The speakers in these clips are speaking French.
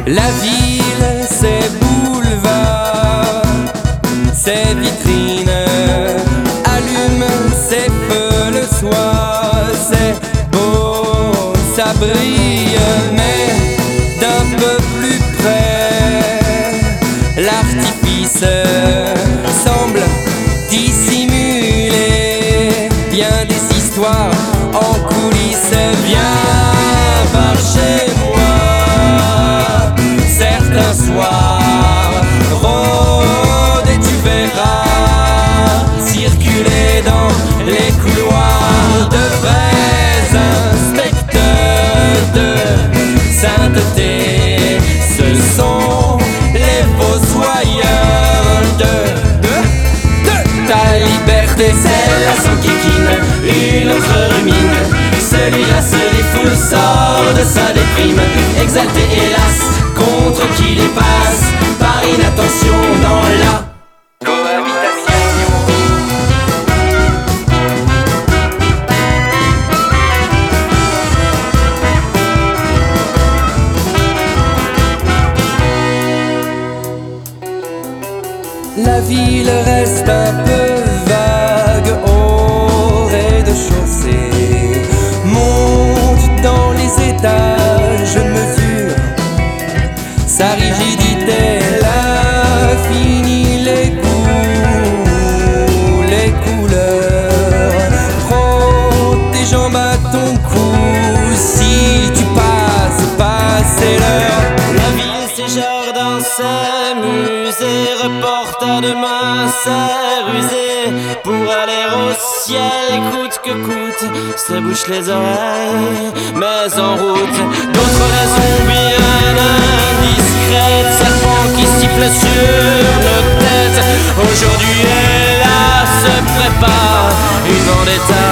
La ville, ses boulevards, ses vitrines allument ses feux le soir. C'est beau, ça brille, mais d'un peu plus près, l'artifice semble dissimuler bien des histoires en coulisses. Viens par chez moi certains soirs, rôde et tu verras circuler dans les couloirs de vrais inspecteurs de sainteté. Ce sont les fossoyeurs de ta liberté. Celle-là sans kikine, une autre rumine. Celui-là se défoule, sort de sa déprime. Exalté hélas, contre qui les passe par inattention dans la cohabitation. La ville reste un peu vague au rez-de-chaussée. Monte dans les étages, mesure sa rigidité. L'infini, les goûts, les couleurs. Prends tes jambes à ton cou. Si tu passes, c'est l'heure. La ville, ses jardins, ses musées, reporter demain, c'est rusé. Pour aller au ciel, coûte que coûte, se bouche les oreilles, mais en route. D'autres raisons bien indiscrètes, serpents qui sifflent sur nos têtes. Aujourd'hui et là se prépare une vendetta.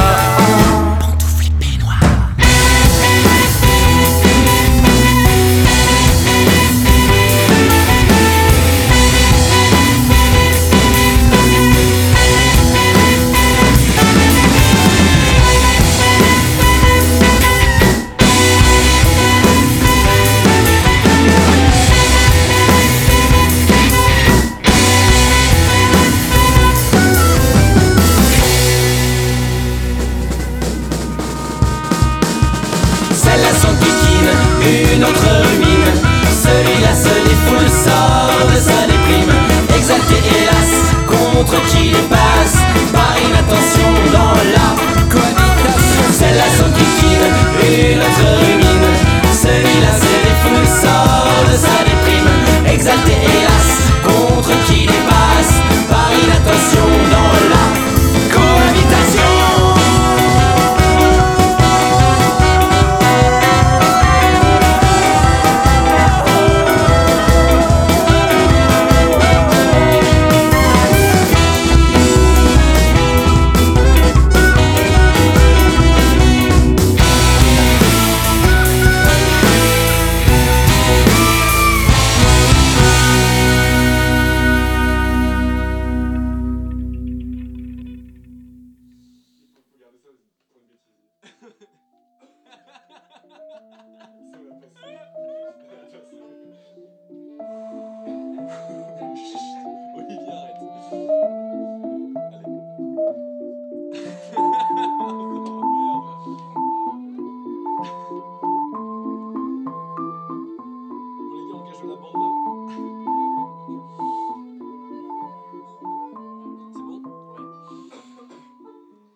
Celle-là sans kikine, une autre rumine. Celui-là se défoule, sort de sa déprime. Exalté hélas, contre qui les passe par inattention dans la